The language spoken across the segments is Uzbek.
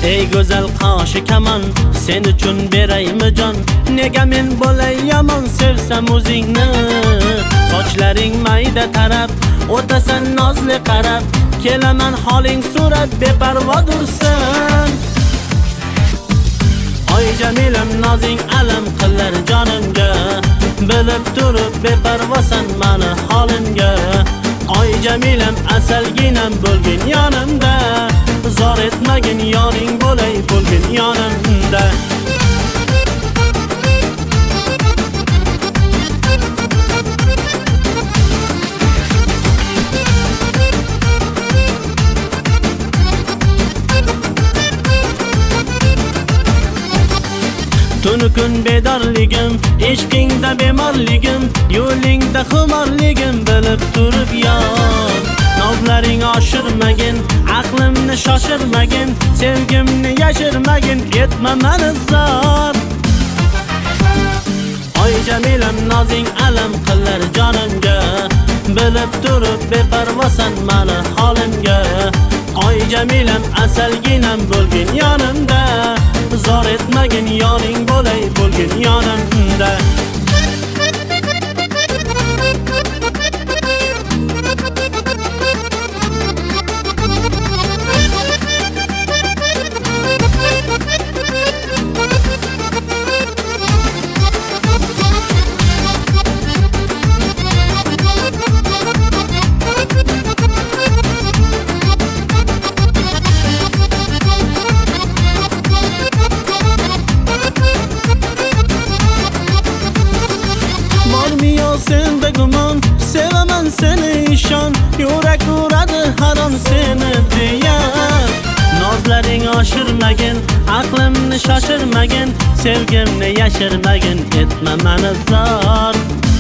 Ey go'zal qoshi kamon, sen uchun beraymi jon? Nega men bo'lay yomon sevsam o'zingni? Sochlaring mayda tarab, o'tasan nozli qarab, kelaman holing so'rab beparvodursan. Oy jamilam nozing alam qilar jonimga, bilib turib beparvosan mani holimga. Oy jamilam asalginam bo'lgin yonimda, zor etmagin yoring bo'lay bo'lgin yonimda. Tun kun bedorligim, ishqingda bemorligim, yo'lingda xumorligim bilib turib yon. Nozlaring oshirmagin, aqlimni shoshirmagin, sevgimni yashirmagin, etma mani zor. Oy jamilam nozing alam qilar jonimga, bilib turib beparvosan mani holimga. Oy jamilam asalginam bo'lgin yonimda, zor etmagin yoring bo'lay bo'lgin yonimda. Senda gumon, sevaman seni ishon, yurak uradi harom seni deya. Nozlaring oshirmagin, aqlimni shoshirmagin, sevgimni yashirmagin, etma mani zor.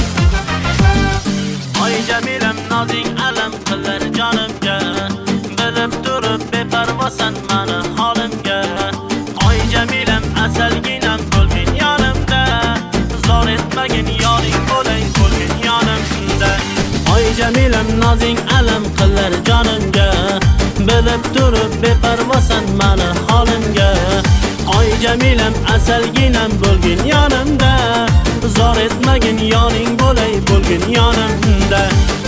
Oy jamilam nozing alam qilar jonimga, bilib turib beparvosan mani holimga. Oy jamilam asalginam bo'lgin yonimda, zor etmagin yoring bo'lay bo'lgin yonimda. Oy jamilam nozing alam qilar jonimga, bilib turib beparvosan mani holimga. Oy jamilam asalginam bo'lgin yonimda, zor etmagin yoring bo'lay bo'lgin yonimda.